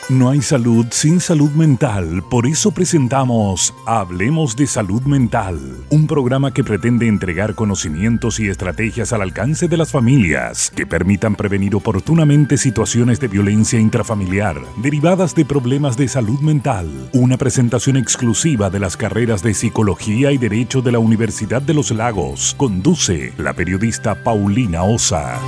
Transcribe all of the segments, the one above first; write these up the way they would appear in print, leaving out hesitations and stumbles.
No hay salud sin salud mental, por eso presentamos Hablemos de Salud Mental, un programa que pretende entregar conocimientos y estrategias al alcance de las familias que permitan prevenir oportunamente situaciones de violencia intrafamiliar derivadas de problemas de salud mental. Una presentación exclusiva de las carreras de Psicología y Derecho de la Universidad de los Lagos. Conduce la periodista Paulina Osa.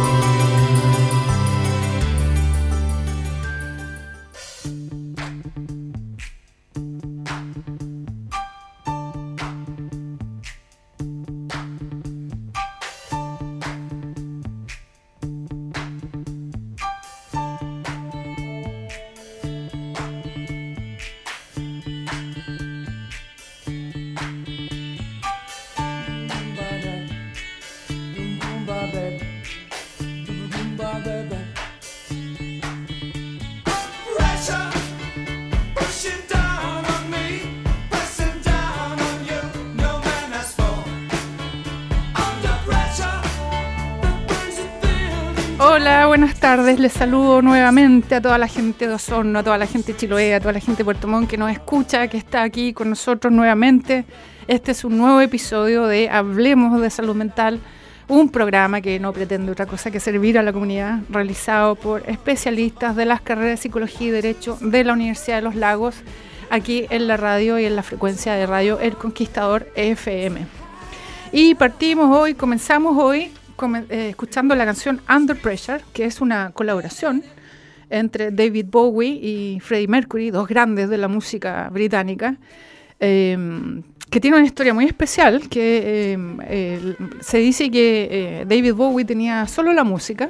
Hola, buenas tardes. Les saludo nuevamente a toda la gente de Osorno, a toda la gente de Chiloé, a toda la gente de Puerto Montt que nos escucha, que está aquí con nosotros nuevamente. Este es un nuevo episodio de Hablemos de Salud Mental, un programa que no pretende otra cosa que servir a la comunidad, realizado por especialistas de las carreras de Psicología y Derecho de la Universidad de los Lagos, aquí en la radio y en la frecuencia de radio El Conquistador FM. Y comenzamos hoy escuchando la canción Under Pressure, que es una colaboración entre David Bowie y Freddie Mercury, dos grandes de la música británica, que tiene una historia muy especial, que se dice que David Bowie tenía solo la música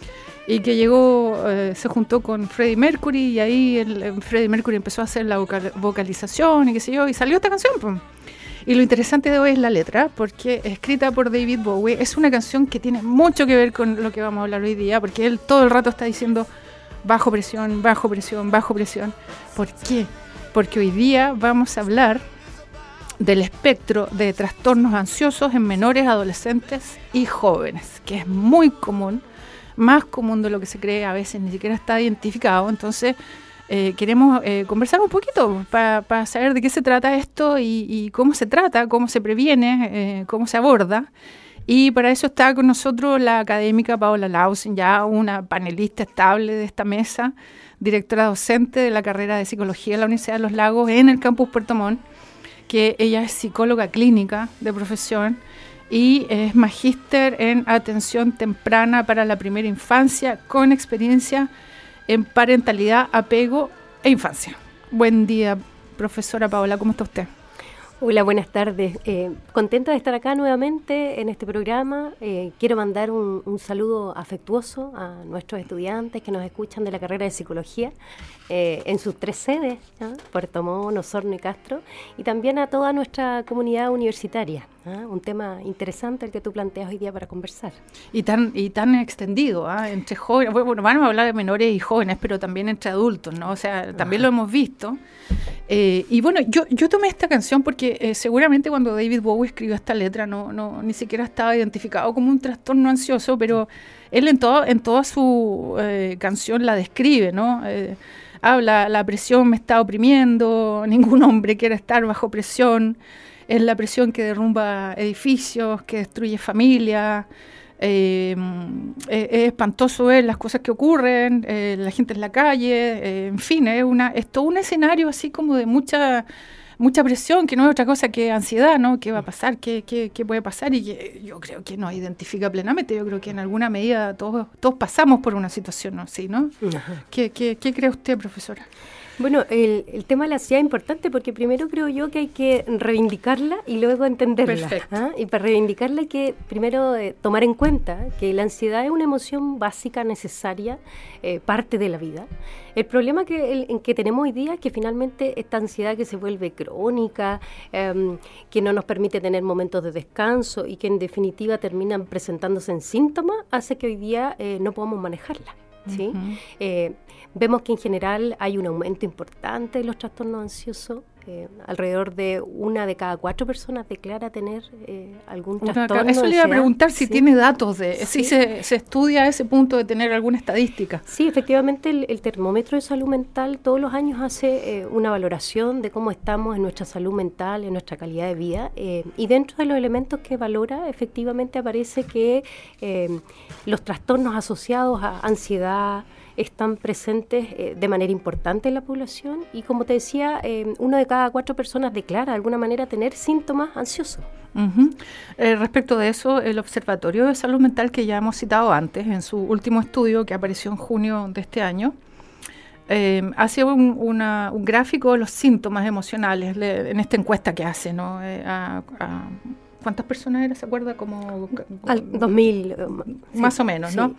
y que se juntó con Freddie Mercury y ahí Freddie Mercury empezó a hacer la vocalización y qué sé yo, y salió esta canción, pues. Y lo interesante de hoy es la letra, porque escrita por David Bowie, es una canción que tiene mucho que ver con lo que vamos a hablar hoy día, porque él todo el rato está diciendo bajo presión, bajo presión, bajo presión. ¿Por qué? Porque hoy día vamos a hablar del espectro de trastornos ansiosos en menores, adolescentes y jóvenes, que es muy común, más común de lo que se cree, a veces ni siquiera está identificado. Entonces queremos conversar un poquito para saber de qué se trata esto y cómo se trata, cómo se previene, cómo se aborda. Y para eso está con nosotros la académica Paola Lausen, ya una panelista estable de esta mesa, directora docente de la carrera de Psicología de la Universidad de los Lagos en el campus Puerto Montt, que ella es psicóloga clínica de profesión y es magíster en atención temprana para la primera infancia con experiencia en parentalidad, apego e infancia. Buen día, profesora Paola, ¿cómo está usted? Hola, buenas tardes. Contenta de estar acá nuevamente en este programa. Quiero mandar un saludo afectuoso a nuestros estudiantes que nos escuchan de la carrera de Psicología en sus 3 sedes, ¿no? Puerto Montt, Osorno y Castro, y también a toda nuestra comunidad universitaria. Un tema interesante el que tú planteas hoy día para conversar. Y tan extendido, entre jóvenes. Bueno, vamos a hablar de menores y jóvenes, pero también entre adultos, ¿no? O sea, también lo hemos visto. Y bueno, yo tomé esta canción porque seguramente cuando David Bowie escribió esta letra ni siquiera estaba identificado como un trastorno ansioso, pero él en toda su canción la describe, ¿no? Habla, la presión me está oprimiendo, ningún hombre quiere estar bajo presión, es la presión que derrumba edificios, que destruye familias. Es espantoso ver las cosas que ocurren, la gente en la calle, en fin, es todo un escenario así como de mucha presión, que no es otra cosa que ansiedad, ¿no? ¿Qué va a pasar? ¿Qué puede pasar? Y que yo creo que nos identifica plenamente. Yo creo que en alguna medida todos pasamos por una situación así, ¿no? ¿Qué cree usted, profesora? Bueno, el tema de la ansiedad es importante porque primero creo yo que hay que reivindicarla y luego entenderla. Perfecto. Y para reivindicarla hay que primero tomar en cuenta que la ansiedad es una emoción básica, necesaria, parte de la vida. El problema que tenemos hoy día es que finalmente esta ansiedad que se vuelve crónica, que no nos permite tener momentos de descanso y que en definitiva terminan presentándose en síntomas, hace que hoy día no podamos manejarla. ¿Sí? Vemos que en general hay un aumento importante de los trastornos ansiosos Alrededor de 1 de cada 4 personas declara tener algún trastorno. Eso le iba a preguntar si tiene datos Sí. si se estudia a ese punto de tener alguna estadística. Sí, efectivamente el termómetro de salud mental todos los años hace una valoración de cómo estamos en nuestra salud mental, en nuestra calidad de vida, y dentro de los elementos que valora efectivamente aparece que los trastornos asociados a ansiedad están presentes de manera importante en la población, y como te decía, 1 de cada 4 personas declara de alguna manera tener síntomas ansiosos. Uh-huh. Respecto de eso, el Observatorio de Salud Mental, que ya hemos citado antes, en su último estudio que apareció en junio de este año, hace un gráfico de los síntomas emocionales en esta encuesta que hace, ¿no? ¿Cuántas personas era? ¿Se acuerda? Como 2000. Más sí, o menos, sí. ¿no?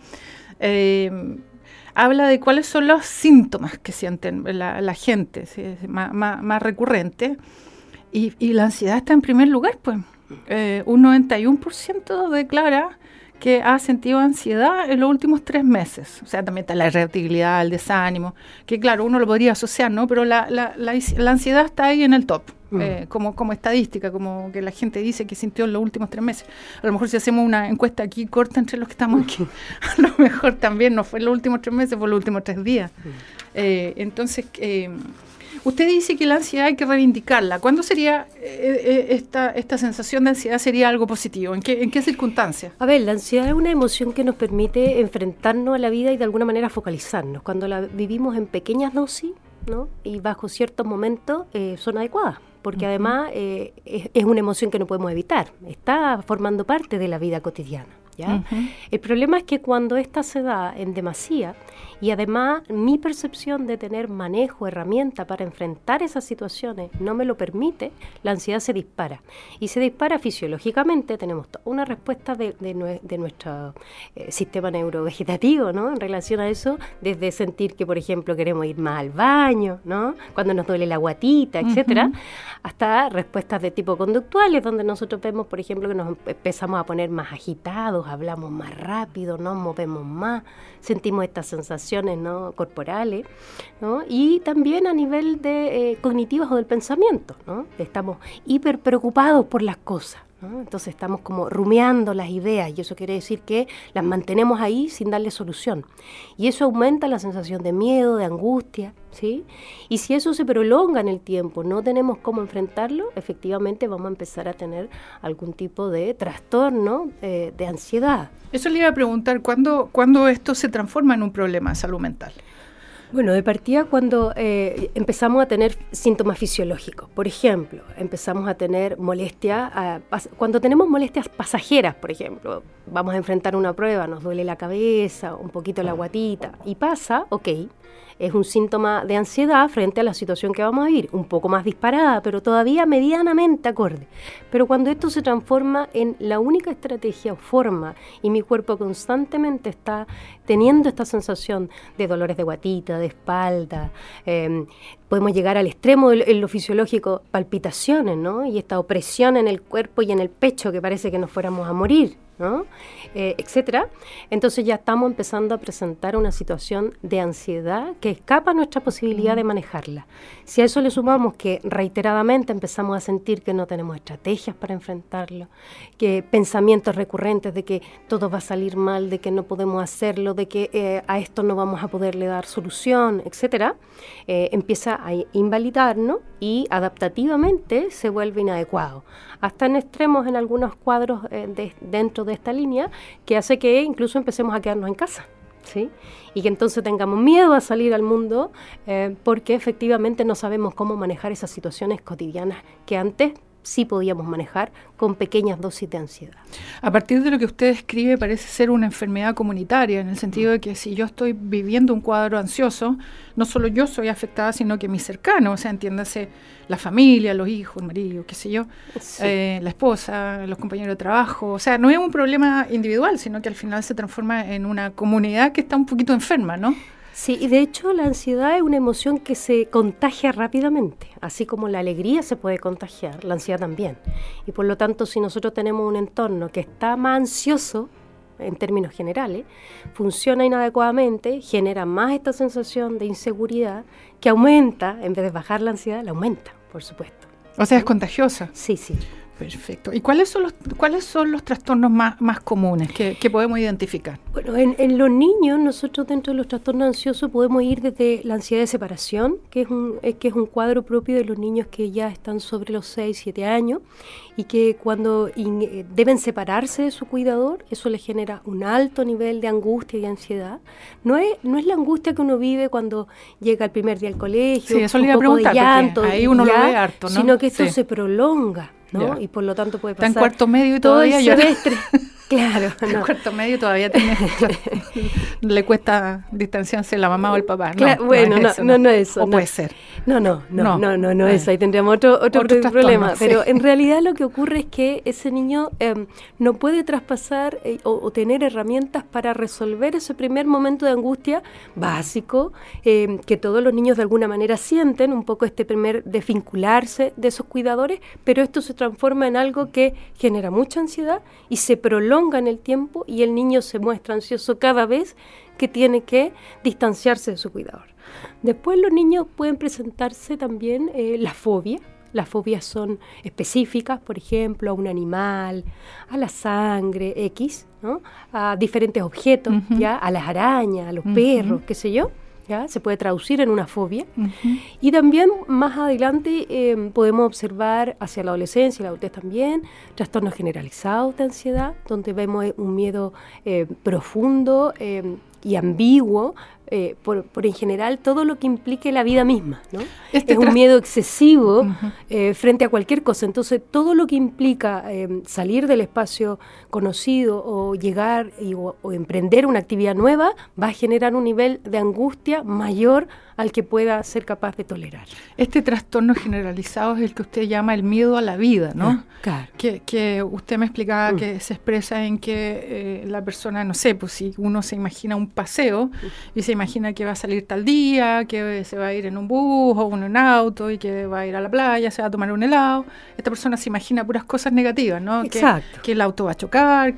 Habla de cuáles son los síntomas que sienten la gente, ¿sí? más recurrente, y la ansiedad está en primer lugar, pues. Un 91% declara que ha sentido ansiedad en los últimos 3 meses. O sea, también está la irritabilidad, el desánimo, que claro, uno lo podría asociar, ¿no? Pero la ansiedad está ahí en el top, como estadística, como que la gente dice que sintió en los últimos 3 meses. A lo mejor si hacemos una encuesta aquí corta entre los que estamos aquí, a lo mejor también no fue en los últimos 3 meses, fue en los últimos 3 días. Entonces, usted dice que la ansiedad hay que reivindicarla. ¿Cuándo sería esta sensación de ansiedad sería algo positivo? ¿En qué circunstancias? A ver, la ansiedad es una emoción que nos permite enfrentarnos a la vida y de alguna manera focalizarnos. Cuando la vivimos en pequeñas dosis, ¿no? Y bajo ciertos momentos son adecuadas, porque además es una emoción que no podemos evitar. Está formando parte de la vida cotidiana. ¿Ya? El problema es que cuando esta se da en demasía, y además mi percepción de tener manejo, herramienta para enfrentar esas situaciones no me lo permite, la ansiedad se dispara. Y se dispara fisiológicamente, tenemos una respuesta de nuestro sistema neurovegetativo, ¿no? En relación a eso, desde sentir que, por ejemplo, queremos ir más al baño, ¿no? Cuando nos duele la guatita, etcétera, hasta respuestas de tipo conductuales, donde nosotros vemos, por ejemplo, que nos empezamos a poner más agitados, hablamos más rápido, nos movemos más, sentimos estas sensaciones, ¿no? corporales, ¿no? Y también a nivel de cognitivas o del pensamiento, ¿no? Estamos hiper preocupados por las cosas, ¿no? Entonces estamos como rumiando las ideas, y eso quiere decir que las mantenemos ahí sin darle solución, y eso aumenta la sensación de miedo, de angustia, ¿sí? Y si eso se prolonga en el tiempo, no tenemos cómo enfrentarlo, efectivamente vamos a empezar a tener algún tipo de trastorno de ansiedad. Eso le iba a preguntar, ¿cuándo esto se transforma en un problema de salud mental? Bueno, de partida cuando empezamos a tener síntomas fisiológicos. Por ejemplo, empezamos a tener molestias, cuando tenemos molestias pasajeras, por ejemplo, vamos a enfrentar una prueba, nos duele la cabeza, un poquito la guatita, y pasa, ok, es un síntoma de ansiedad frente a la situación que vamos a vivir, un poco más disparada, pero todavía medianamente acorde. Pero cuando esto se transforma en la única estrategia o forma, y mi cuerpo constantemente está teniendo esta sensación de dolores de guatita, de espalda, podemos llegar al extremo en lo fisiológico, palpitaciones, ¿no? Y esta opresión en el cuerpo y en el pecho que parece que nos fuéramos a morir, ¿no? Etcétera. Entonces ya estamos empezando a presentar una situación de ansiedad que escapa a nuestra posibilidad de manejarla. Si a eso le sumamos que reiteradamente empezamos a sentir que no tenemos estrategias para enfrentarlo, que pensamientos recurrentes de que todo va a salir mal, de que no podemos hacerlo, de que a esto no vamos a poderle dar solución, etcétera, empieza a invalidarnos y adaptativamente se vuelve inadecuado. Hasta en extremos en algunos cuadros dentro de esta línea, que hace que incluso empecemos a quedarnos en casa, ¿sí? Y que entonces tengamos miedo a salir al mundo porque efectivamente no sabemos cómo manejar esas situaciones cotidianas que antes sí podíamos manejar con pequeñas dosis de ansiedad. A partir de lo que usted describe, parece ser una enfermedad comunitaria, en el sentido de que si yo estoy viviendo un cuadro ansioso, no solo yo soy afectada, sino que mis cercanos, o sea, entiéndase, la familia, los hijos, el marido, qué sé yo, sí. La esposa, los compañeros de trabajo, o sea, no es un problema individual, sino que al final se transforma en una comunidad que está un poquito enferma, ¿no? Sí, y de hecho la ansiedad es una emoción que se contagia rápidamente, así como la alegría se puede contagiar, la ansiedad también. Y por lo tanto, si nosotros tenemos un entorno que está más ansioso, en términos generales, funciona inadecuadamente, genera más esta sensación de inseguridad que aumenta, en vez de bajar la ansiedad, la aumenta. por supuesto. O sea, es contagiosa. Sí, sí. Perfecto. ¿Y cuáles son los trastornos más comunes que podemos identificar? Bueno, en los niños, nosotros dentro de los trastornos ansiosos podemos ir desde la ansiedad de separación, que es un cuadro propio de los niños que ya están sobre los 6, 7 años y que cuando deben separarse de su cuidador, eso les genera un alto nivel de angustia y ansiedad. No es la angustia que uno vive cuando llega el primer día al colegio, sí, eso le iba a preguntar, de llanto, ahí uno lo ve harto, ¿no? Sino que esto se prolonga, ¿no? Ya. Y por lo tanto puede pasar está en cuarto medio y todo todavía el semestre. Claro, en cuarto medio todavía le cuesta distanciarse la mamá o el papá. Claro, bueno, no es eso. O puede ser. No, eso. Ahí tendríamos otro problema. Pero en realidad lo que ocurre es que ese niño no puede traspasar o tener herramientas para resolver ese primer momento de angustia básico que todos los niños de alguna manera sienten, un poco este primer desvincularse de esos cuidadores, pero esto se transforma en algo que genera mucha ansiedad y se prolonga en el tiempo y el niño se muestra ansioso cada vez que tiene que distanciarse de su cuidador. Después los niños pueden presentarse también la fobia. Las fobias son específicas, por ejemplo, a un animal, a la sangre, X, ¿no? A diferentes objetos, ¿ya? A las arañas, a los perros, qué sé yo. ¿Ya? Se puede traducir en una fobia. Y también más adelante podemos observar hacia la adolescencia y la adultez también trastornos generalizados de ansiedad, donde vemos un miedo profundo y ambiguo por en general todo lo que implique la vida misma, ¿no? Es un miedo excesivo frente a cualquier cosa. Entonces todo lo que implica salir del espacio conocido o llegar o emprender una actividad nueva va a generar un nivel de angustia mayor al que pueda ser capaz de tolerar. Este trastorno generalizado es el que usted llama el miedo a la vida, ¿no? Claro. Que usted me explicaba que se expresa en que la persona, no sé, pues si uno se imagina un paseo y se imagina que va a salir tal día, que se va a ir en un bus o en un auto y que va a ir a la playa, se va a tomar un helado, esta persona se imagina puras cosas negativas, ¿no? Exacto. Que el auto va a chocar,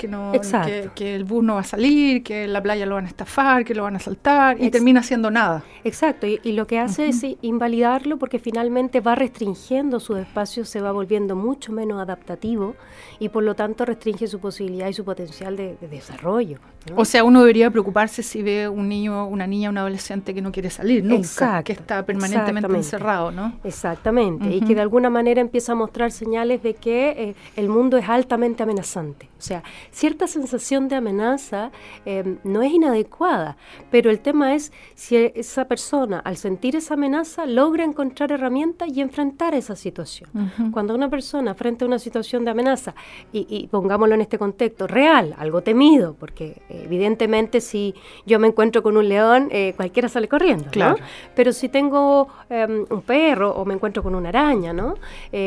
que el bus no va a salir, que en la playa lo van a estafar, que lo van a asaltar y termina haciendo nada. Exacto. Y lo que hace es invalidarlo porque finalmente va restringiendo su espacio, se va volviendo mucho menos adaptativo y por lo tanto restringe su posibilidad y su potencial de desarrollo, ¿no? O sea, uno debería preocuparse si ve un niño, una niña, un adolescente que no quiere salir nunca, exacto, que está permanentemente encerrado, ¿no? Exactamente, y que de alguna manera empieza a mostrar señales de que el mundo es altamente amenazante. O sea, cierta sensación de amenaza no es inadecuada, pero el tema es si esa persona, al sentir esa amenaza, logra encontrar herramientas y enfrentar esa situación. Cuando una persona frente a una situación de amenaza, y pongámoslo en este contexto, real, algo temido, porque evidentemente si yo me encuentro con un león, cualquiera sale corriendo, claro, ¿no? Pero si tengo un perro o me encuentro con una araña, ¿no?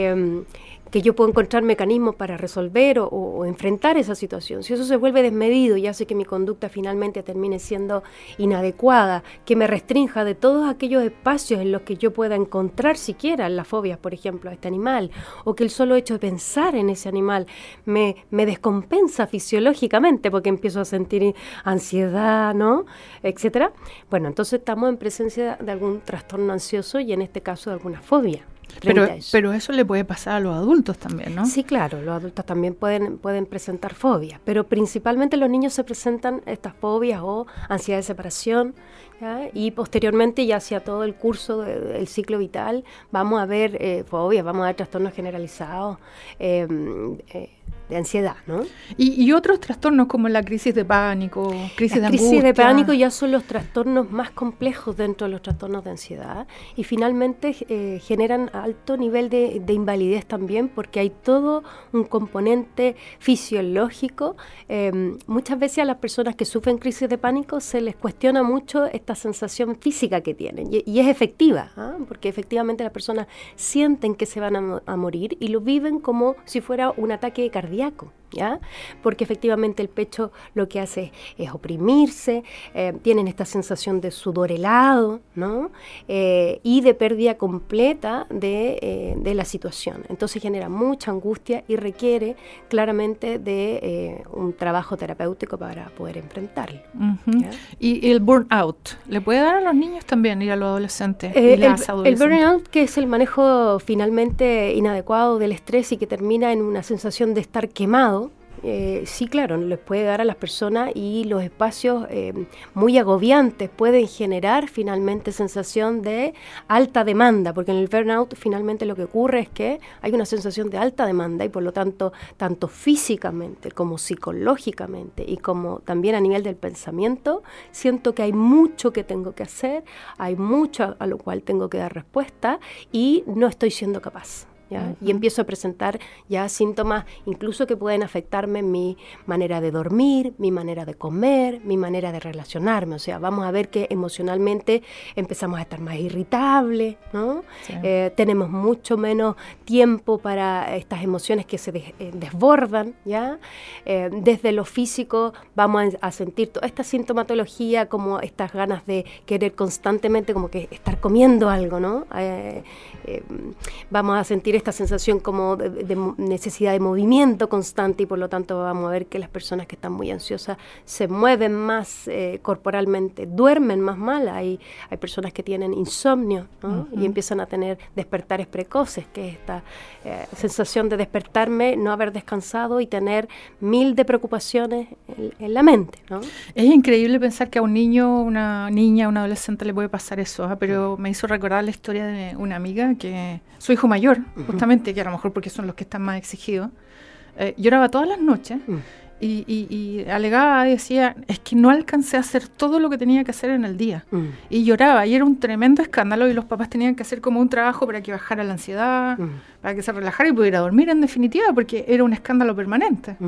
Que yo puedo encontrar mecanismos para resolver o enfrentar esa situación. Si eso se vuelve desmedido y hace que mi conducta finalmente termine siendo inadecuada, que me restrinja de todos aquellos espacios en los que yo pueda encontrar siquiera las fobias, por ejemplo, a este animal, o que el solo hecho de pensar en ese animal me descompensa fisiológicamente porque empiezo a sentir ansiedad, ¿no? Etcétera. Bueno, entonces estamos en presencia de algún trastorno ansioso y en este caso de alguna fobia. Pero eso le puede pasar a los adultos también, ¿no? Sí, claro, los adultos también pueden presentar fobias, pero principalmente los niños se presentan estas fobias o ansiedad de separación, ¿ya? Y posteriormente ya hacia todo el curso del ciclo vital vamos a ver fobias, vamos a ver trastornos generalizados de ansiedad, ¿no? Y otros trastornos como la crisis de pánico, crisis de angustia. Las crisis de pánico ya son los trastornos más complejos dentro de los trastornos de ansiedad y finalmente generan alto nivel de invalidez también porque hay todo un componente fisiológico. Muchas veces a las personas que sufren crisis de pánico se les cuestiona mucho esta sensación física que tienen y es efectiva, ¿eh? Porque efectivamente las personas sienten que se van a morir y lo viven como si fuera un ataque cardíaco. ¿ya? Porque efectivamente el pecho lo que hace es oprimirse, tienen esta sensación de sudor helado, ¿no? Y de pérdida completa de la situación. Entonces genera mucha angustia y requiere claramente de un trabajo terapéutico para poder enfrentarlo. Uh-huh. Y el burnout, ¿le puede dar a los niños también y a los adolescentes? Y las adolescentes? El burnout, que es el manejo finalmente inadecuado del estrés y que termina en una sensación de estar quemado. Sí, claro, les puede dar a las personas, y los espacios muy agobiantes pueden generar finalmente sensación de alta demanda, porque en el burnout finalmente lo que ocurre es que hay una sensación de alta demanda y por lo tanto, tanto físicamente como psicológicamente y como también a nivel del pensamiento, siento que hay mucho que tengo que hacer, hay mucho a lo cual tengo que dar respuesta y no estoy siendo capaz. ¿Ya? Uh-huh. Y empiezo a presentar ya síntomas incluso que pueden afectarme mi manera de dormir, mi manera de comer, mi manera de relacionarme. O sea, vamos a ver que emocionalmente empezamos a estar más irritables, ¿no? Sí. Tenemos mucho menos tiempo para estas emociones que se desbordan, ¿ya? Desde lo físico vamos a sentir toda esta sintomatología, como estas ganas de querer constantemente como que estar comiendo algo, ¿no? Vamos a sentir esta sensación como de necesidad de movimiento constante y por lo tanto vamos a ver que las personas que están muy ansiosas se mueven más corporalmente, duermen más mal. Hay personas que tienen insomnio, ¿no? Uh-huh. Y empiezan a tener despertares precoces, que es esta sensación de despertarme, no haber descansado y tener 1000 de preocupaciones en la mente, ¿no? Es increíble pensar que a un niño, una niña, un adolescente le puede pasar eso, pero me hizo recordar la historia de una amiga que su hijo mayor, justamente, que a lo mejor porque son los que están más exigidos, lloraba todas las noches y alegaba y decía, es que no alcancé a hacer todo lo que tenía que hacer en el día. Y lloraba, y era un tremendo escándalo, y los papás tenían que hacer como un trabajo para que bajara la ansiedad, para que se relajara y pudiera dormir en definitiva, porque era un escándalo permanente.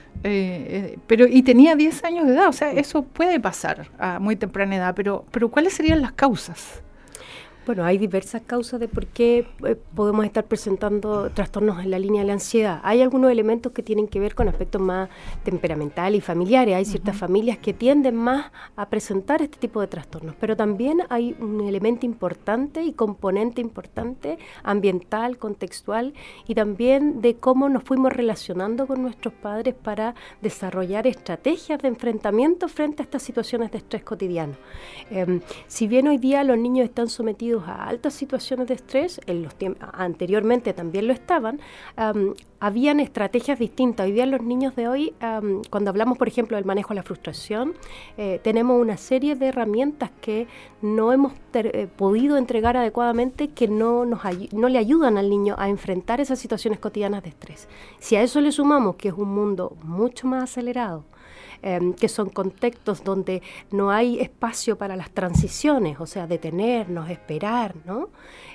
Y tenía 10 años de edad, o sea, eso puede pasar a muy temprana edad, pero ¿cuáles serían las causas? Bueno, hay diversas causas de por qué podemos estar presentando trastornos en la línea de la ansiedad. Hay algunos elementos que tienen que ver con aspectos más temperamentales y familiares. Hay ciertas familias que tienden más a presentar este tipo de trastornos, pero también hay un elemento importante y componente importante ambiental, contextual, y también de cómo nos fuimos relacionando con nuestros padres para desarrollar estrategias de enfrentamiento frente a estas situaciones de estrés cotidiano. Si bien hoy día los niños están sometidos a altas situaciones de estrés, anteriormente también lo estaban, habían estrategias distintas. Hoy día los niños de hoy, cuando hablamos, por ejemplo, del manejo de la frustración, tenemos una serie de herramientas que no hemos podido entregar adecuadamente, que no le ayudan al niño a enfrentar esas situaciones cotidianas de estrés. Si a eso le sumamos que es un mundo mucho más acelerado, que son contextos donde no hay espacio para las transiciones, o sea, detenernos, esperar, ¿no?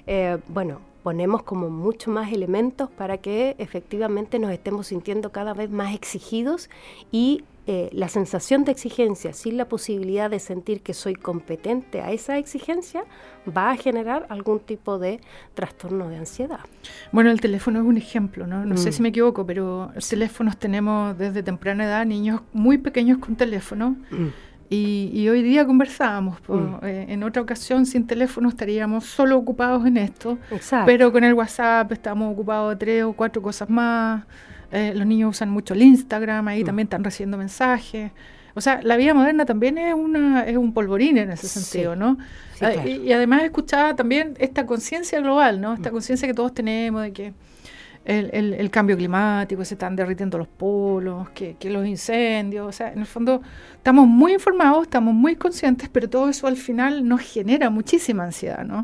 Ponemos como mucho más elementos para que efectivamente nos estemos sintiendo cada vez más exigidos y la sensación de exigencia sin la posibilidad de sentir que soy competente a esa exigencia va a generar algún tipo de trastorno de ansiedad. Bueno, el teléfono es un ejemplo, ¿no? No sé si me equivoco, pero teléfonos tenemos desde temprana edad, niños muy pequeños con teléfono. Y hoy día conversábamos, en otra ocasión sin teléfono estaríamos solo ocupados en esto. Exacto. Pero con el WhatsApp estamos ocupados de 3 o 4 cosas más. Los niños usan mucho el Instagram, ahí también están recibiendo mensajes. O sea, la vida moderna también es un polvorín en ese sentido, ¿no? Sí, claro. Y además escuchaba también esta conciencia global, ¿no? Esta conciencia que todos tenemos de que el cambio climático, se están derritiendo los polos, que los incendios, o sea, en el fondo estamos muy informados, estamos muy conscientes, pero todo eso al final nos genera muchísima ansiedad, ¿no?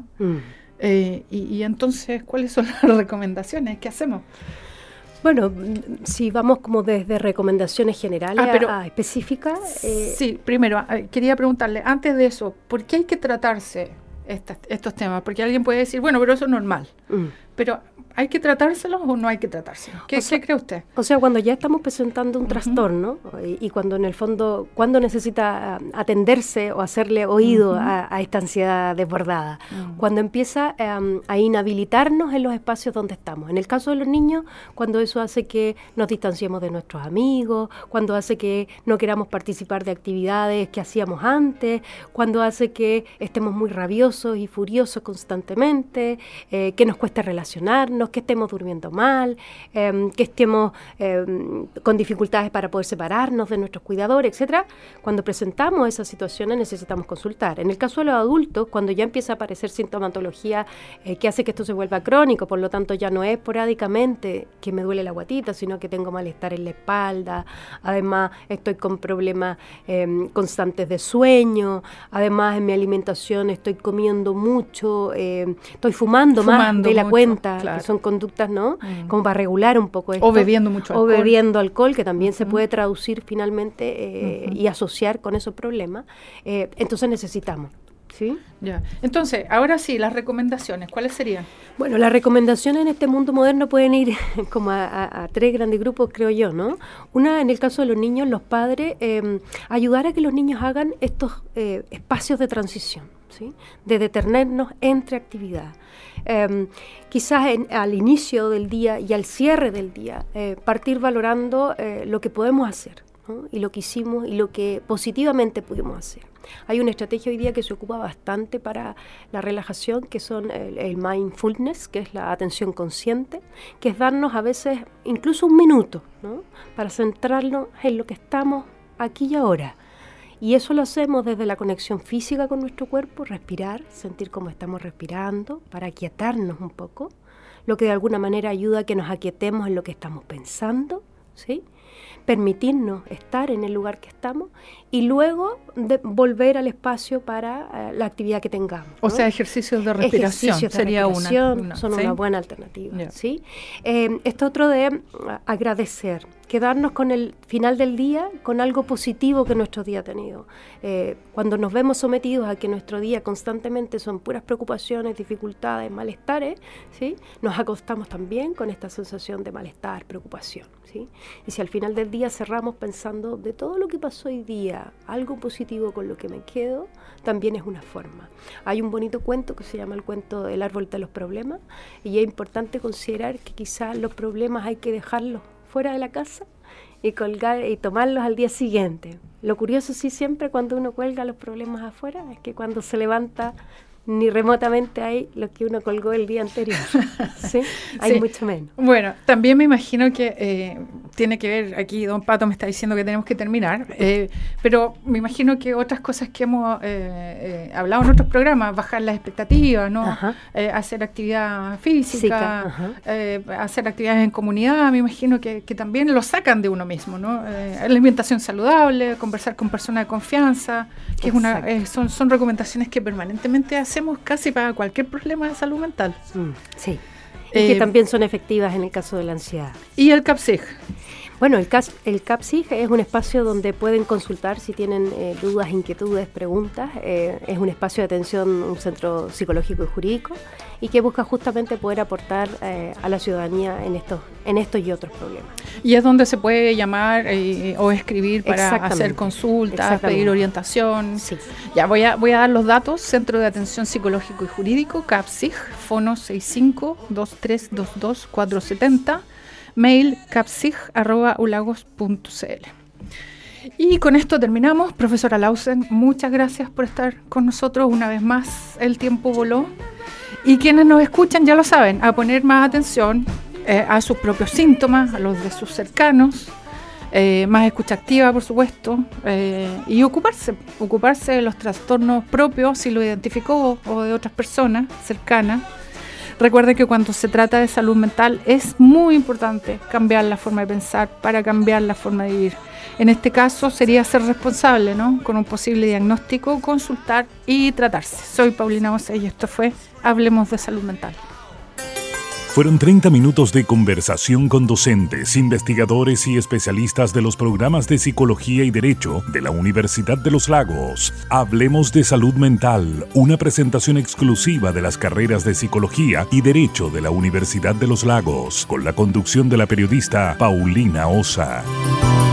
Y entonces, ¿cuáles son las recomendaciones? ¿Qué hacemos? Bueno, si vamos como desde recomendaciones generales a específicas. Sí, primero, quería preguntarle, antes de eso, ¿por qué hay que tratarse estos temas? Porque alguien puede decir, bueno, pero eso es normal. Pero ¿Hay que tratárselos o no hay que tratárselos? ¿Qué cree usted? O sea, cuando ya estamos presentando un trastorno y cuando en el fondo, cuando necesita atenderse o hacerle oído a esta ansiedad desbordada, cuando empieza a inhabilitarnos en los espacios donde estamos. En el caso de los niños, cuando eso hace que nos distanciemos de nuestros amigos, cuando hace que no queramos participar de actividades que hacíamos antes, cuando hace que estemos muy rabiosos y furiosos constantemente, que nos cueste relacionarnos, que estemos durmiendo mal, que estemos con dificultades para poder separarnos de nuestros cuidadores, etcétera. Cuando presentamos esas situaciones necesitamos consultar. En el caso de los adultos, cuando ya empieza a aparecer sintomatología que hace que esto se vuelva crónico, por lo tanto ya no es esporádicamente que me duele la guatita, sino que tengo malestar en la espalda, además estoy con problemas constantes de sueño, además en mi alimentación estoy comiendo mucho, estoy fumando más de la cuenta, claro, que son conductas, ¿no? Como para regular un poco esto. O bebiendo mucho alcohol. O bebiendo alcohol, que también se puede traducir finalmente y asociar con esos problemas. Entonces necesitamos. ¿Sí? Ya. Entonces, ahora sí, las recomendaciones, ¿cuáles serían? Bueno, las recomendaciones en este mundo moderno pueden ir como a tres grandes grupos, creo yo, ¿no? Una, en el caso de los niños, los padres, ayudar a que los niños hagan estos espacios de transición, ¿sí? De detenernos entre actividades. Quizás al inicio del día y al cierre del día, partir valorando lo que podemos hacer, ¿no? Y lo que hicimos y lo que positivamente pudimos hacer. Hay una estrategia hoy día que se ocupa bastante para la relajación, que son el mindfulness, que es la atención consciente, que es darnos a veces incluso un minuto, ¿no? Para centrarnos en lo que estamos aquí y ahora. Y eso lo hacemos desde la conexión física con nuestro cuerpo, respirar, sentir cómo estamos respirando, para aquietarnos un poco, lo que de alguna manera ayuda a que nos aquietemos en lo que estamos pensando, ¿sí? Permitirnos estar en el lugar que estamos y luego volver al espacio para la actividad que tengamos, ¿no? O sea, ejercicios de respiración sería una. Son ¿sí? Una buena alternativa. Yeah. ¿Sí? Esto otro de agradecer, quedarnos con el final del día con algo positivo que nuestro día ha tenido. Cuando nos vemos sometidos a que nuestro día constantemente son puras preocupaciones, dificultades, malestares, ¿sí? Nos acostamos también con esta sensación de malestar, preocupación, ¿sí? Y si al final del día cerramos pensando de todo lo que pasó hoy día, algo positivo con lo que me quedo, también es una forma. Hay un bonito cuento que se llama el cuento del árbol de los problemas, y es importante considerar que quizás los problemas hay que dejarlos fuera de la casa y colgar y tomarlos al día siguiente. Lo curioso sí siempre cuando uno cuelga los problemas afuera es que cuando se levanta ni remotamente hay lo que uno colgó el día anterior. ¿Sí? Hay sí. Mucho menos. Bueno, también me imagino que tiene que ver, aquí don Pato me está diciendo que tenemos que terminar, pero me imagino que otras cosas que hemos hablado en otros programas, bajar las expectativas, ¿no? Hacer actividad física, hacer actividades en comunidad, me imagino que también lo sacan de uno mismo, ¿no? Alimentación saludable, conversar con personas de confianza, que es son recomendaciones que permanentemente hacemos casi para cualquier problema de salud mental. Sí, y que también son efectivas en el caso de la ansiedad. ¿Y el CAPSIG? Bueno, el CAPSIG es un espacio donde pueden consultar si tienen dudas, inquietudes, preguntas. Es un espacio de atención, un centro psicológico y jurídico, y que busca justamente poder aportar a la ciudadanía en estos y otros problemas. Y es donde se puede llamar o escribir para hacer consultas, pedir orientación. Sí. Ya voy a dar los datos: Centro de Atención Psicológico y Jurídico, CAPSIG, fono 65-2322-470, mail capsig@ulagos.cl. Y con esto terminamos. Profesora Lausen, muchas gracias por estar con nosotros una vez más. El tiempo voló. Y quienes nos escuchan ya lo saben, a poner más atención a sus propios síntomas, a los de sus cercanos, más escucha activa, por supuesto, y ocuparse de los trastornos propios, si lo identificó, o de otras personas cercanas. Recuerde que cuando se trata de salud mental es muy importante cambiar la forma de pensar para cambiar la forma de vivir. En este caso sería ser responsable, ¿no? Con un posible diagnóstico, consultar y tratarse. Soy Paulina Osey y esto fue Hablemos de Salud Mental. Fueron 30 minutos de conversación con docentes, investigadores y especialistas de los programas de Psicología y Derecho de la Universidad de los Lagos. Hablemos de Salud Mental, una presentación exclusiva de las carreras de Psicología y Derecho de la Universidad de los Lagos, con la conducción de la periodista Paulina Osa.